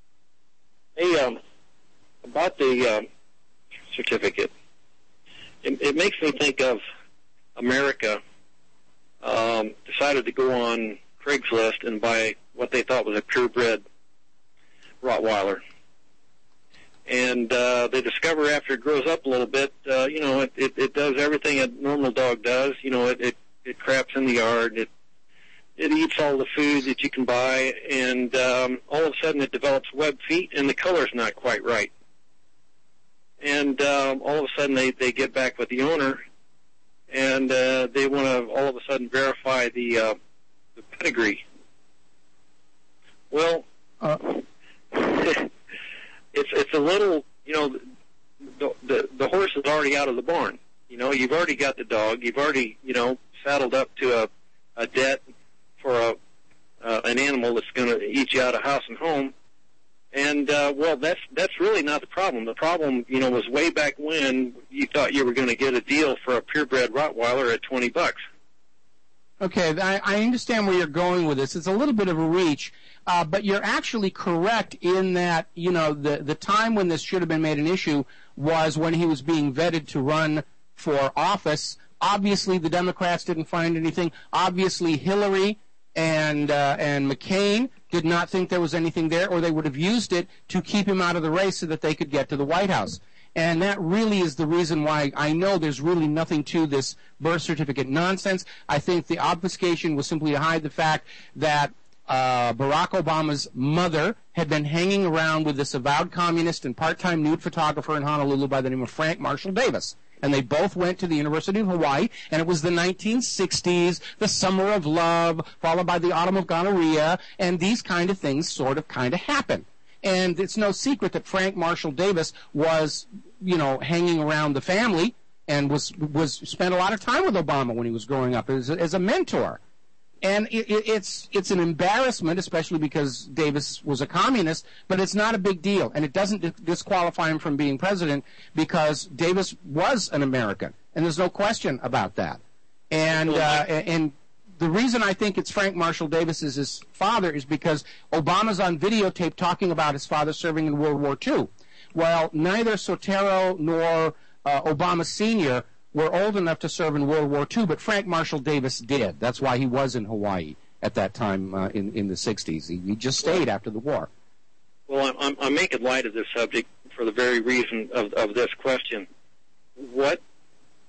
Hey, um, about the um, certificate, it, it makes me think of America um, decided to go on Craigslist and buy what they thought was a purebred Rottweiler. And uh, they discover after it grows up a little bit, uh, you know, it, it, it does everything a normal dog does. You know, it, it, it craps in the yard. It it eats all the food that you can buy. And um, all of a sudden it develops webbed feet, and the color's not quite right. And um, all of a sudden they, they get back with the owner, and uh, they want to all of a sudden verify the, uh, the pedigree. Well... Uh. It's it's a little, you know, the, the the horse is already out of the barn. You know, you've already got the dog. You've already, you know, saddled up to a, a debt for a uh, an animal that's going to eat you out of house and home. And uh, well, that's that's really not the problem. The problem, you know, was way back when you thought you were going to get a deal for a purebred Rottweiler at twenty bucks. Okay, I, I understand where you're going with this. It's a little bit of a reach, uh, but you're actually correct in that, you know, the, the time when this should have been made an issue was when he was being vetted to run for office. Obviously, the Democrats didn't find anything. Obviously, Hillary and uh, and McCain did not think there was anything there, or they would have used it to keep him out of the race so that they could get to the White House. And that really is the reason why I know there's really nothing to this birth certificate nonsense. I think the obfuscation was simply to hide the fact that uh, Barack Obama's mother had been hanging around with this avowed communist and part-time nude photographer in Honolulu by the name of Frank Marshall Davis. And they both went to the University of Hawaii, and it was the nineteen sixties, the summer of love, followed by the autumn of gonorrhea, and these kind of things sort of kind of happen. And it's no secret that Frank Marshall Davis was, you know, hanging around the family and was was spent a lot of time with Obama when he was growing up as a, as a mentor. And it, it, it's it's an embarrassment, especially because Davis was a communist, but it's not a big deal. And it doesn't disqualify him from being president because Davis was an American. And there's no question about that. And uh, and the reason I think it's Frank Marshall Davis is his father is because Obama's on videotape talking about his father serving in World War Two. Well, neither Sotero nor uh, Obama Senior were old enough to serve in World War Two, but Frank Marshall Davis did. That's why he was in Hawaii at that time uh, in, in the sixties. He, he just stayed after the war. Well, I'm, I'm making light of this subject for the very reason of, of this question. What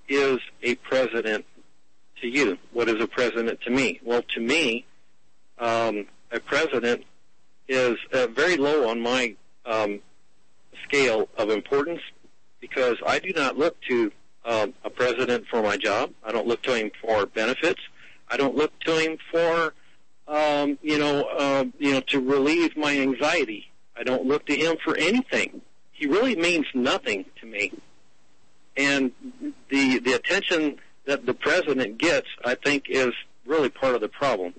is a president to you? What is a president to me? Well, to me, um, a president is uh, very low on my um, scale of importance, because I do not look to um, a president for my job. I don't look to him for benefits. I don't look to him for, um, you know, uh, you know, to relieve my anxiety. I don't look to him for anything. He really means nothing to me. And the the attention that the president gets, I think, is really part of the problem.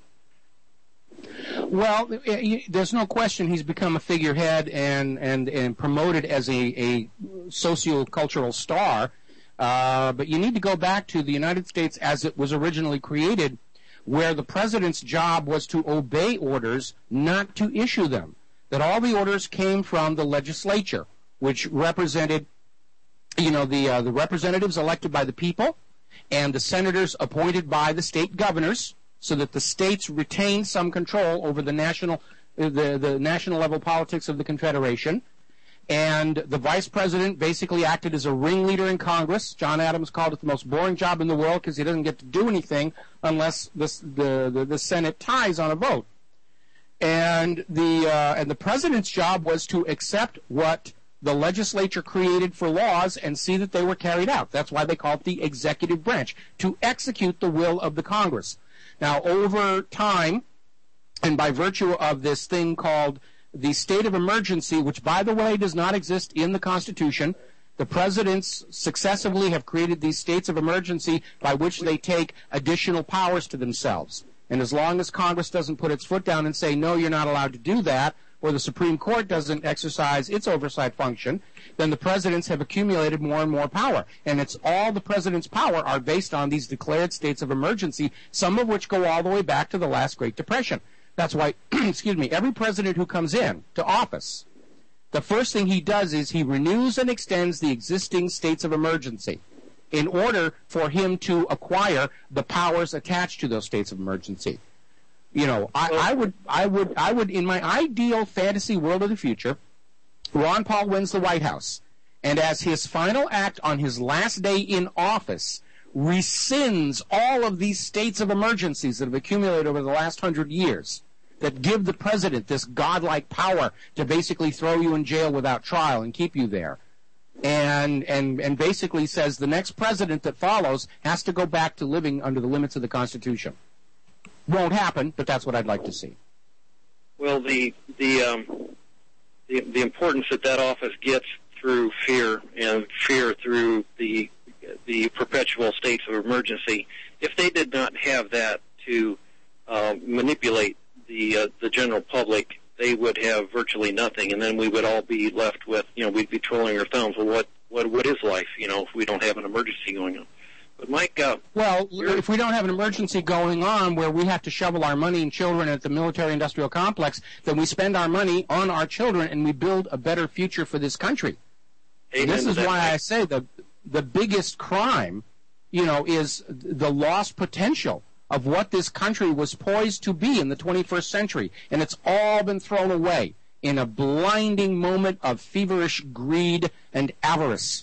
Well, there's no question he's become a figurehead and, and, and promoted as a, a socio-cultural star. Uh, but you need to go back to the United States as it was originally created, where the president's job was to obey orders, not to issue them. That all the orders came from the legislature, which represented, you know, the uh, the representatives elected by the people and the senators appointed by the state governors, so that the states retain some control over the national the, the national level politics of the Confederation. And the vice president basically acted as a ringleader in Congress. John Adams called it the most boring job in the world because he doesn't get to do anything unless the, the, the, the Senate ties on a vote. And the, uh, and the president's job was to accept what the legislature created for laws and see that they were carried out. That's why they call it the executive branch, to execute the will of the Congress. Now, over time, and by virtue of this thing called the state of emergency, which, by the way, does not exist in the Constitution, the presidents successively have created these states of emergency by which they take additional powers to themselves. And as long as Congress doesn't put its foot down and say, no, you're not allowed to do that, or the Supreme Court doesn't exercise its oversight function, then the presidents have accumulated more and more power. And it's all the president's power are based on these declared states of emergency, some of which go all the way back to the last Great Depression. That's why, excuse me, every president who comes in to office, the first thing he does is he renews and extends the existing states of emergency in order for him to acquire the powers attached to those states of emergency. You know, I, I would, I would, I would, in my ideal fantasy world of the future, Ron Paul wins the White House, and as his final act on his last day in office, rescinds all of these states of emergencies that have accumulated over the last hundred years that give the president this godlike power to basically throw you in jail without trial and keep you there. And, and, and basically says the next president that follows has to go back to living under the limits of the Constitution. Won't happen, but that's what I'd like to see. Well, the the um, the, the importance that that office gets through fear, and fear through the the perpetual states of emergency, if they did not have that to uh, manipulate the uh, the general public, they would have virtually nothing, and then we would all be left with, you know, we'd be twirling our thumbs. Well, what what what is life, you know, if we don't have an emergency going on? But Mike, uh, well, if we don't have an emergency going on where we have to shovel our money and children at the military-industrial complex, then we spend our money on our children and we build a better future for this country. And this is why I say the the biggest crime, you know, is the lost potential of what this country was poised to be in the twenty-first century, and it's all been thrown away in a blinding moment of feverish greed and avarice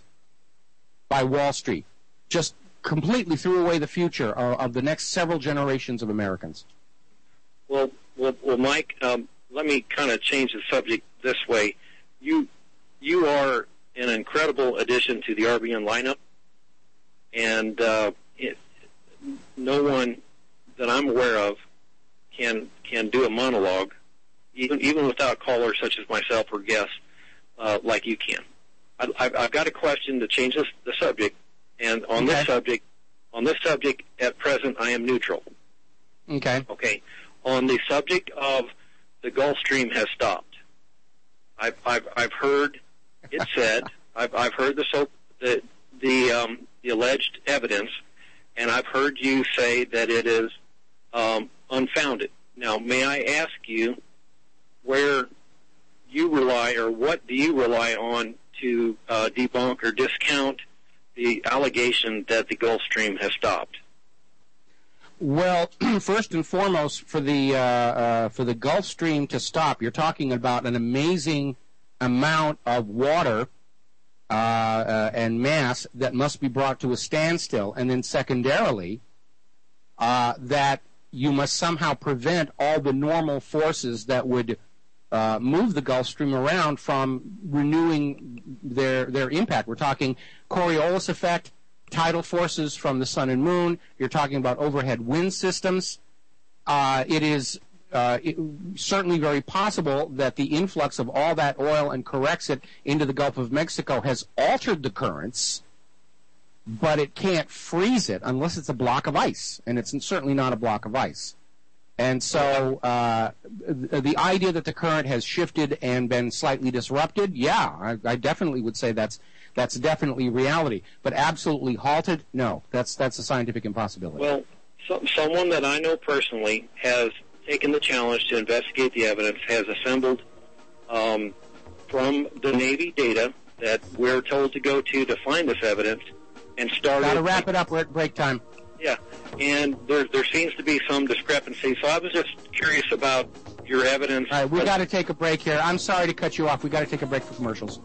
by Wall Street. Just completely threw away the future of, of the next several generations of Americans. Well, well, well Mike, um, let me kind of change the subject this way. You, you are an incredible addition to the R B N lineup, and uh, it, no one that I'm aware of can can do a monologue, even even without callers such as myself or guests, uh, like you can. I, I've, I've got a question to change this, the subject. And on okay. this subject, on this subject, at present, I am neutral. Okay. Okay. On the subject of the Gulf Stream has stopped. I've I've, I've heard it said. I've I've heard the so the the um, the alleged evidence, and I've heard you say that it is um, unfounded. Now, may I ask you where you rely, or what do you rely on to uh, debunk or discount the allegation that the Gulf Stream has stopped? Well, first and foremost, for the uh, uh, for the Gulf Stream to stop, you're talking about an amazing amount of water uh, uh, and mass that must be brought to a standstill, and then secondarily, uh, that you must somehow prevent all the normal forces that would uh, move the Gulf Stream around from renewing their their impact. We're talking Coriolis effect, tidal forces from the sun and moon. You're talking about overhead wind systems. Uh, it is uh, it, certainly very possible that the influx of all that oil and corrects it into the Gulf of Mexico has altered the currents, but it can't freeze it unless it's a block of ice, and it's certainly not a block of ice. And so uh, the idea that the current has shifted and been slightly disrupted, yeah, I, I definitely would say that's that's definitely reality. But absolutely halted, no, that's that's a scientific impossibility. Well, so, someone that I know personally has taken the challenge to investigate the evidence, has assembled um, from the Navy data that we're told to go to to find this evidence, and started... Got to wrap it up. We're at break time. Yeah, and there there seems to be some discrepancy. So I was just curious about your evidence. All right, we got to take a break here. I'm sorry to cut you off. We got to take a break for commercials.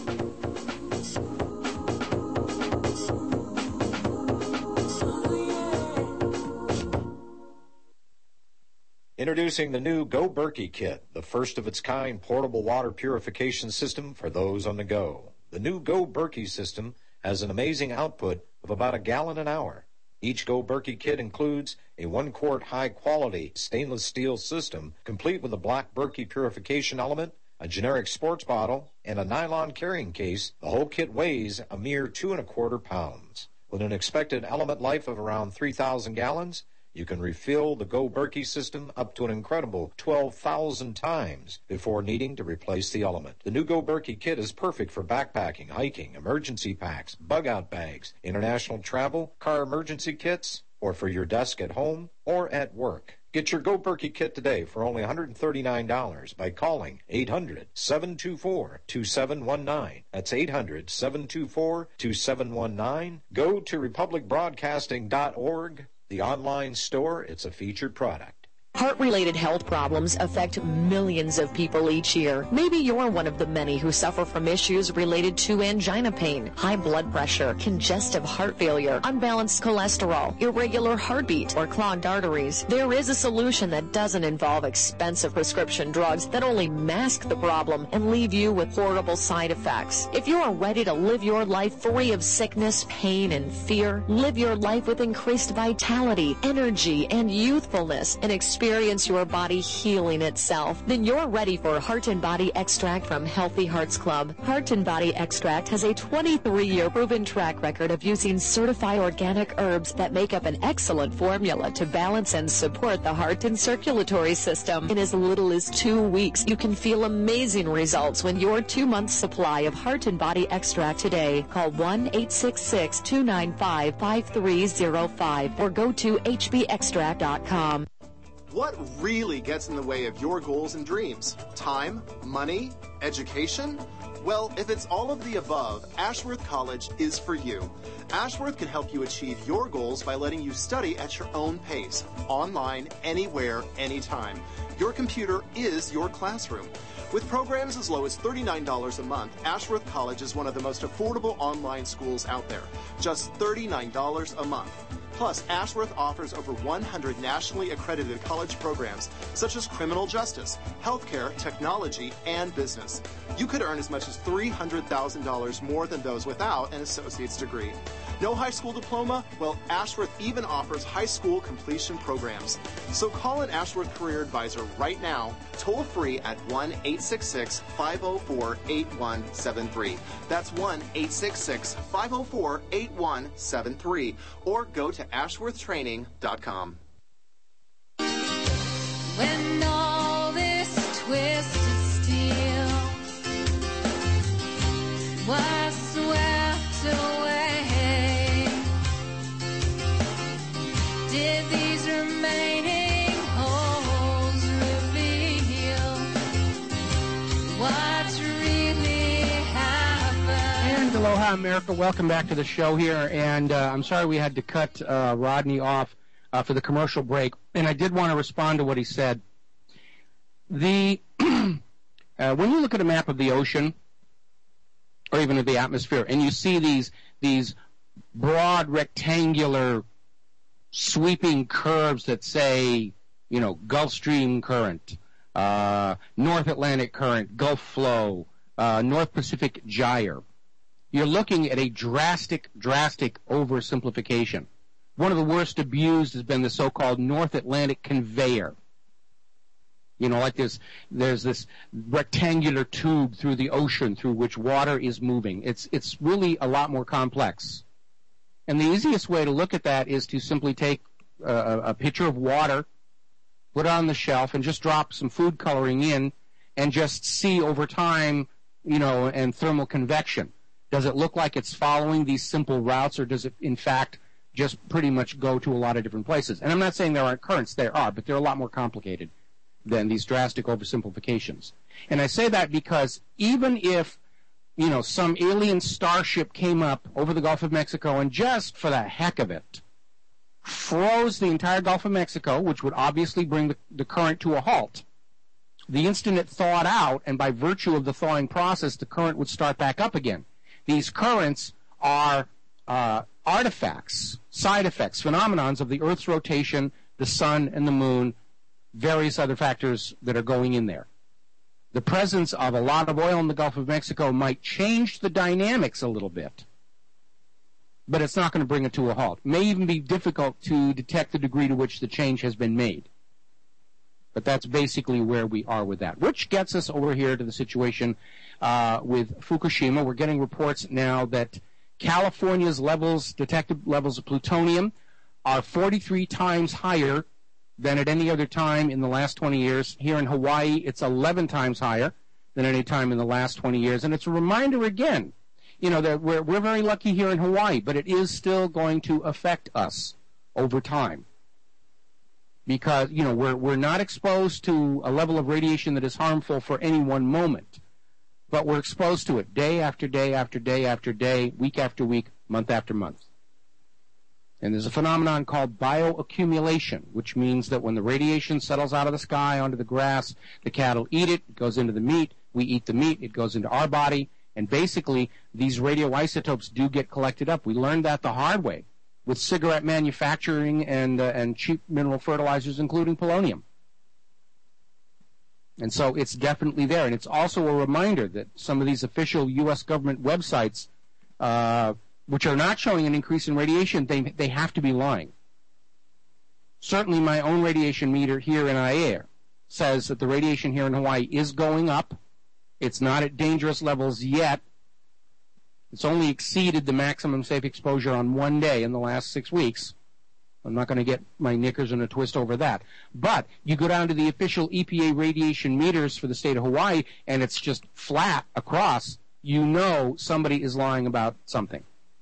Introducing the new Go Berkey Kit, the first of its kind portable water purification system for those on the go. The new Go Berkey system has an amazing output of about a gallon an hour. Each Go Berkey kit includes a one-quart high-quality stainless steel system, complete with a black Berkey purification element, a generic sports bottle, and a nylon carrying case. The whole kit weighs a mere two and a quarter pounds. With an expected element life of around three thousand gallons, you can refill the Go Berkey system up to an incredible twelve thousand times before needing to replace the element. The new Go Berkey kit is perfect for backpacking, hiking, emergency packs, bug-out bags, international travel, car emergency kits, or for your desk at home or at work. Get your Go Berkey kit today for only one hundred thirty-nine dollars by calling eight hundred, seven two four, two seven one nine. That's eight hundred, seven two four, two seven one nine. Go to republic broadcasting dot org. The online store, it's a featured product. Heart-related health problems affect millions of people each year. Maybe you're one of the many who suffer from issues related to angina pain, high blood pressure, congestive heart failure, unbalanced cholesterol, irregular heartbeat, or clogged arteries. There is a solution that doesn't involve expensive prescription drugs that only mask the problem and leave you with horrible side effects. If you are ready to live your life free of sickness, pain, and fear, live your life with increased vitality, energy, and youthfulness, and experience Experience your body healing itself, then you're ready for Heart and Body Extract from Healthy Hearts Club. Heart and Body Extract has a twenty-three year proven track record of using certified organic herbs that make up an excellent formula to balance and support the heart and circulatory system. In as little as two weeks, you can feel amazing results when your two-month supply of Heart and Body Extract today. Call one eight six six, two nine five, five three zero five or go to h b extract dot com. What really gets in the way of your goals and dreams? Time? Money? Education? Well, if it's all of the above, Ashworth College is for you. Ashworth can help you achieve your goals by letting you study at your own pace, online, anywhere, anytime. Your computer is your classroom. With programs as low as thirty-nine dollars a month, Ashworth College is one of the most affordable online schools out there. Just thirty-nine dollars a month. Plus, Ashworth offers over one hundred nationally accredited college programs, such as criminal justice, healthcare, technology, and business. You could earn as much as three hundred thousand dollars more than those without an associate's degree. No high school diploma? Well, Ashworth even offers high school completion programs. So call an Ashworth Career Advisor right now, toll free at one eight six six, five oh four, eight one seven three. That's one eight six six, five oh four, eight one seven three. Or go to ashworth training dot com. When all this twisted steel was swept away, did these remaining holes reveal what's really happened? And aloha, America. Welcome back to the show here. And uh, I'm sorry we had to cut uh, Rodney off uh, for the commercial break. And I did want to respond to what he said. The uh, when you look at a map of the ocean, or even of the atmosphere. And you see these these broad rectangular sweeping curves that say, you know, Gulf Stream current, uh, North Atlantic current, Gulf flow, uh, North Pacific gyre. You're looking at a drastic, drastic oversimplification. One of the worst abused has been the so-called North Atlantic conveyor. You know, like this, there's this rectangular tube through the ocean through which water is moving. It's, it's really a lot more complex. And the easiest way to look at that is to simply take a, a pitcher of water, put it on the shelf, and just drop some food coloring in and just see over time, you know, and thermal convection. Does it look like it's following these simple routes, or does it, in fact, just pretty much go to a lot of different places? And I'm not saying there aren't currents. There are, but they're a lot more complicated than these drastic oversimplifications. And I say that because even if, you know, some alien starship came up over the Gulf of Mexico and just for the heck of it froze the entire Gulf of Mexico, which would obviously bring the, the current to a halt, the instant it thawed out, and by virtue of the thawing process, the current would start back up again. These currents are uh, artifacts, side effects, phenomenons of the Earth's rotation, the sun and the moon, various other factors that are going in there. The presence of a lot of oil in the Gulf of Mexico might change the dynamics a little bit, but it's not going to bring it to a halt. It may even be difficult to detect the degree to which the change has been made. But that's basically where we are with that, which gets us over here to the situation uh, with Fukushima. We're getting reports now that California's levels, detected levels of plutonium, are forty-three times higher than at any other time in the last twenty years. Here in Hawaii, it's eleven times higher than any time in the last twenty years. And it's a reminder again, you know, that we're, we're very lucky here in Hawaii, but it is still going to affect us over time. Because, you know, we're, we're not exposed to a level of radiation that is harmful for any one moment, but we're exposed to it day after day after day after day, week after week, month after month. And there's a phenomenon called bioaccumulation, which means that when the radiation settles out of the sky onto the grass, the cattle eat it, it goes into the meat, we eat the meat, it goes into our body, and basically these radioisotopes do get collected up. We learned that the hard way with cigarette manufacturing and, uh, and cheap mineral fertilizers, including polonium. And so it's definitely there. And it's also a reminder that some of these official U S government websites, uh, which are not showing an increase in radiation, they, they have to be lying. Certainly my own radiation meter here in Aiea says that the radiation here in Hawaii is going up. It's not at dangerous levels yet. It's only exceeded the maximum safe exposure on one day in the last six weeks. I'm not going to get my knickers in a twist over that. But you go down to the official E P A radiation meters for the state of Hawaii, and it's just flat across. You know somebody is lying about something.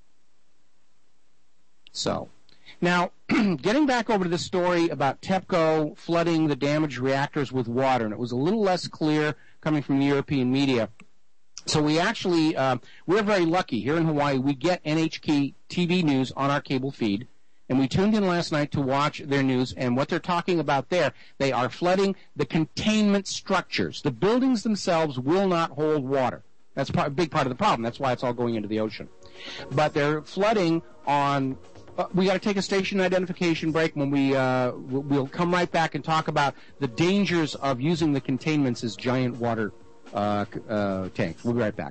So, now, getting back over to the story about TEPCO flooding the damaged reactors with water, and it was a little less clear coming from the European media. So we actually, uh, we're very lucky here in Hawaii. We get N H K T V news on our cable feed, and we tuned in last night to watch their news, and what they're talking about there, they are flooding the containment structures. The buildings themselves will not hold water. That's a big part of the problem. That's why it's all going into the ocean. But they're flooding on... Uh, we got to take a station identification break. When we uh, we'll come right back and talk about the dangers of using the containments as giant water uh, uh, tanks. We'll be right back.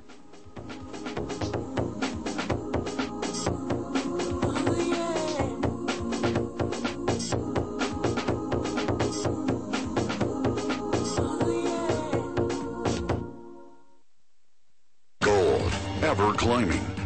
Gold, ever climbing.